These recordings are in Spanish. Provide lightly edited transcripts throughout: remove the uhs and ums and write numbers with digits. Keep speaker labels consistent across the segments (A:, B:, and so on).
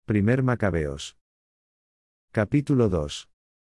A: Primer Macabeos. Capítulo 2.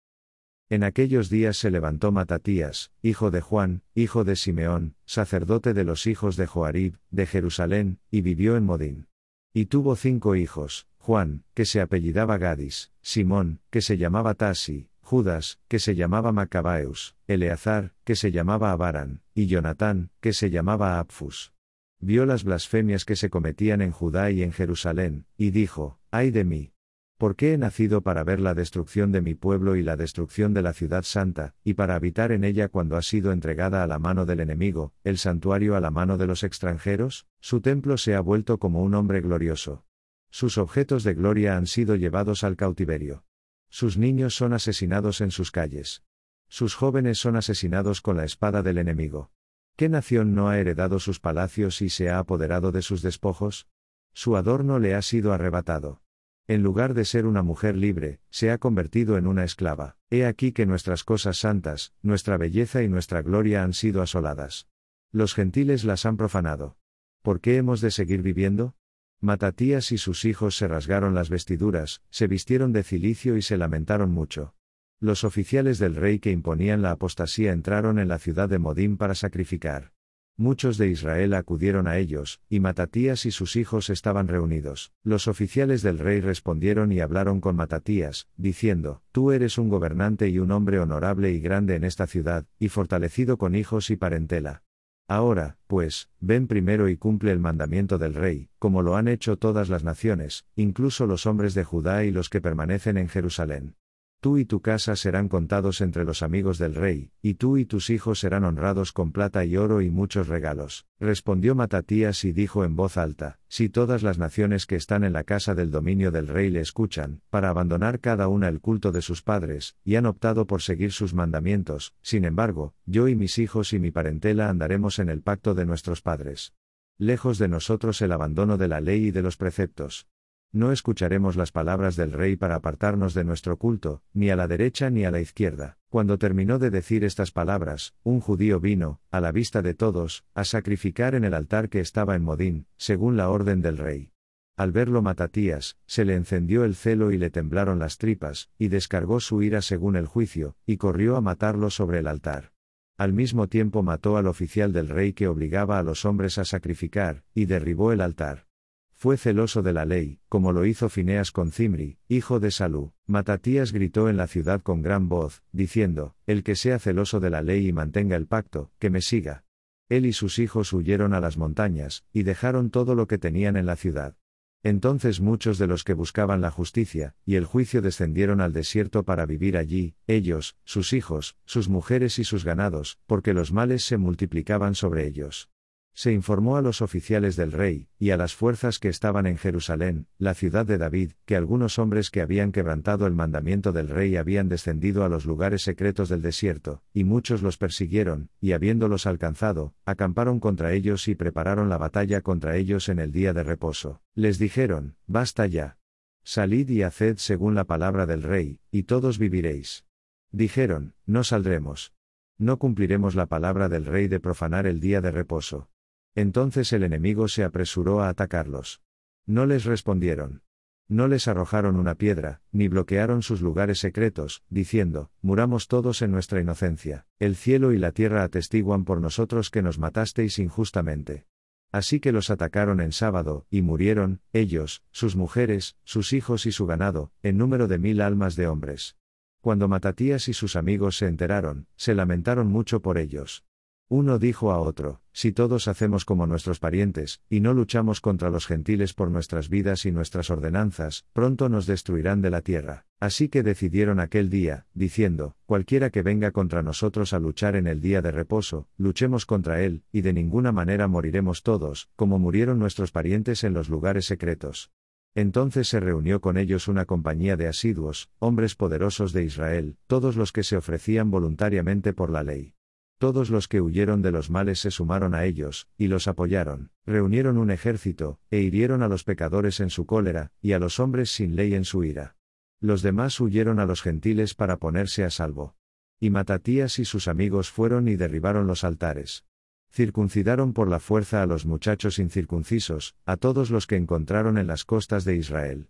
A: En aquellos días se levantó Matatías, hijo de Juan, hijo de Simeón, sacerdote de los hijos de Joarib, de Jerusalén, y vivió en Modín. Y tuvo 5 hijos, Juan, que se apellidaba Gadis, Simón, que se llamaba Tasi, Judas, que se llamaba Macabaeus, Eleazar, que se llamaba Abaran, y Jonatán, que se llamaba Apfus. Vio las blasfemias que se cometían en Judá y en Jerusalén, y dijo: ¡Ay de mí! ¿Por qué he nacido para ver la destrucción de mi pueblo y la destrucción de la ciudad santa, y para habitar en ella cuando ha sido entregada a la mano del enemigo, el santuario a la mano de los extranjeros? Su templo se ha vuelto como un hombre glorioso. Sus objetos de gloria han sido llevados al cautiverio. Sus niños son asesinados en sus calles. Sus jóvenes son asesinados con la espada del enemigo. ¿Qué nación no ha heredado sus palacios y se ha apoderado de sus despojos? Su adorno le ha sido arrebatado. En lugar de ser una mujer libre, se ha convertido en una esclava. He aquí que nuestras cosas santas, nuestra belleza y nuestra gloria han sido asoladas. Los gentiles las han profanado. ¿Por qué hemos de seguir viviendo? Matatías y sus hijos se rasgaron las vestiduras, se vistieron de cilicio y se lamentaron mucho. Los oficiales del rey que imponían la apostasía entraron en la ciudad de Modín para sacrificar. Muchos de Israel acudieron a ellos, y Matatías y sus hijos estaban reunidos. Los oficiales del rey respondieron y hablaron con Matatías, diciendo: Tú eres un gobernante y un hombre honorable y grande en esta ciudad, y fortalecido con hijos y parentela. Ahora, pues, ven primero y cumple el mandamiento del rey, como lo han hecho todas las naciones, incluso los hombres de Judá y los que permanecen en Jerusalén. Tú y tu casa serán contados entre los amigos del rey, y tú y tus hijos serán honrados con plata y oro y muchos regalos. Respondió Matatías y dijo en voz alta: Si todas las naciones que están en la casa del dominio del rey le escuchan, para abandonar cada una el culto de sus padres, y han optado por seguir sus mandamientos, sin embargo, yo y mis hijos y mi parentela andaremos en el pacto de nuestros padres. Lejos de nosotros el abandono de la ley y de los preceptos. No escucharemos las palabras del rey para apartarnos de nuestro culto, ni a la derecha ni a la izquierda. Cuando terminó de decir estas palabras, un judío vino, a la vista de todos, a sacrificar en el altar que estaba en Modín, según la orden del rey. Al verlo Matatías, se le encendió el celo y le temblaron las tripas, y descargó su ira según el juicio, y corrió a matarlo sobre el altar. Al mismo tiempo mató al oficial del rey que obligaba a los hombres a sacrificar, y derribó el altar. Fue celoso de la ley, como lo hizo Fineas con Zimri, hijo de Salú. Matatías gritó en la ciudad con gran voz, diciendo: El que sea celoso de la ley y mantenga el pacto, que me siga. Él y sus hijos huyeron a las montañas, y dejaron todo lo que tenían en la ciudad. Entonces muchos de los que buscaban la justicia y el juicio descendieron al desierto para vivir allí, ellos, sus hijos, sus mujeres y sus ganados, porque los males se multiplicaban sobre ellos. Se informó a los oficiales del rey, y a las fuerzas que estaban en Jerusalén, la ciudad de David, que algunos hombres que habían quebrantado el mandamiento del rey habían descendido a los lugares secretos del desierto, y muchos los persiguieron, y habiéndolos alcanzado, acamparon contra ellos y prepararon la batalla contra ellos en el día de reposo. Les dijeron: Basta ya. Salid y haced según la palabra del rey, y todos viviréis. Dijeron: No saldremos. No cumpliremos la palabra del rey de profanar el día de reposo. Entonces el enemigo se apresuró a atacarlos. No les respondieron. No les arrojaron una piedra, ni bloquearon sus lugares secretos, diciendo: Muramos todos en nuestra inocencia. El cielo y la tierra atestiguan por nosotros que nos matasteis injustamente. Así que los atacaron en sábado, y murieron, ellos, sus mujeres, sus hijos y su ganado, en número de 1000 almas de hombres. Cuando Matatías y sus amigos se enteraron, se lamentaron mucho por ellos. Uno dijo a otro: Si todos hacemos como nuestros parientes, y no luchamos contra los gentiles por nuestras vidas y nuestras ordenanzas, pronto nos destruirán de la tierra. Así que decidieron aquel día, diciendo: Cualquiera que venga contra nosotros a luchar en el día de reposo, luchemos contra él, y de ninguna manera moriremos todos, como murieron nuestros parientes en los lugares secretos. Entonces se reunió con ellos una compañía de asiduos, hombres poderosos de Israel, todos los que se ofrecían voluntariamente por la ley. Todos los que huyeron de los males se sumaron a ellos, y los apoyaron. Reunieron un ejército, e hirieron a los pecadores en su cólera, y a los hombres sin ley en su ira. Los demás huyeron a los gentiles para ponerse a salvo. Y Matatías y sus amigos fueron y derribaron los altares. Circuncidaron por la fuerza a los muchachos incircuncisos, a todos los que encontraron en las costas de Israel.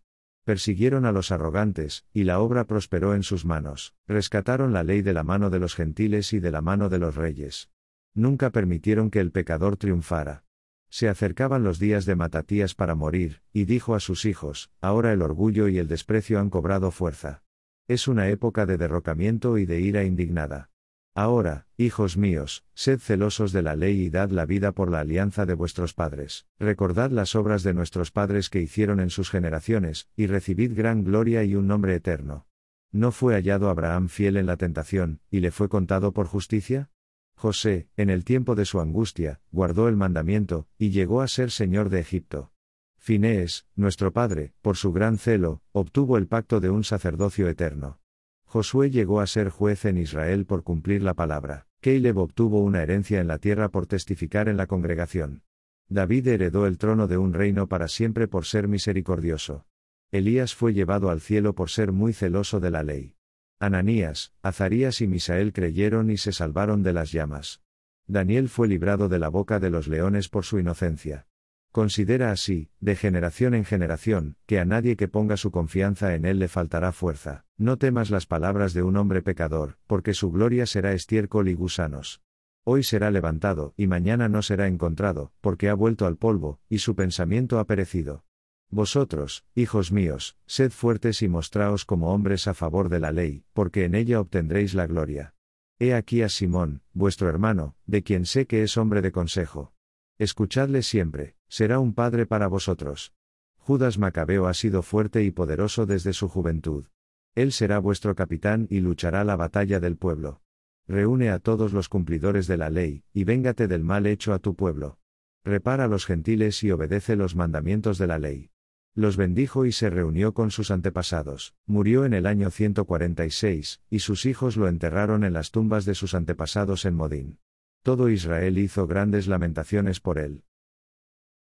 A: Persiguieron a los arrogantes, y la obra prosperó en sus manos. Rescataron la ley de la mano de los gentiles y de la mano de los reyes. Nunca permitieron que el pecador triunfara. Se acercaban los días de Matatías para morir, y dijo a sus hijos: ahora el orgullo y el desprecio han cobrado fuerza. Es una época de derrocamiento y de ira indignada. Ahora, hijos míos, sed celosos de la ley y dad la vida por la alianza de vuestros padres. Recordad las obras de nuestros padres que hicieron en sus generaciones, y recibid gran gloria y un nombre eterno. ¿No fue hallado Abraham fiel en la tentación, y le fue contado por justicia? José, en el tiempo de su angustia, guardó el mandamiento, y llegó a ser señor de Egipto. Finehés, nuestro padre, por su gran celo, obtuvo el pacto de un sacerdocio eterno. Josué llegó a ser juez en Israel por cumplir la palabra. Caleb obtuvo una herencia en la tierra por testificar en la congregación. David heredó el trono de un reino para siempre por ser misericordioso. Elías fue llevado al cielo por ser muy celoso de la ley. Ananías, Azarías y Misael creyeron y se salvaron de las llamas. Daniel fue librado de la boca de los leones por su inocencia. Considera así, de generación en generación, que a nadie que ponga su confianza en él le faltará fuerza. No temas las palabras de un hombre pecador, porque su gloria será estiércol y gusanos. Hoy será levantado, y mañana no será encontrado, porque ha vuelto al polvo, y su pensamiento ha perecido. Vosotros, hijos míos, sed fuertes y mostraos como hombres a favor de la ley, porque en ella obtendréis la gloria. He aquí a Simón, vuestro hermano, de quien sé que es hombre de consejo. Escuchadle siempre, será un padre para vosotros. Judas Macabeo ha sido fuerte y poderoso desde su juventud. Él será vuestro capitán y luchará la batalla del pueblo. Reúne a todos los cumplidores de la ley, y véngate del mal hecho a tu pueblo. Repara a los gentiles y obedece los mandamientos de la ley. Los bendijo y se reunió con sus antepasados. Murió en el año 146, y sus hijos lo enterraron en las tumbas de sus antepasados en Modín. Todo Israel hizo grandes lamentaciones por él.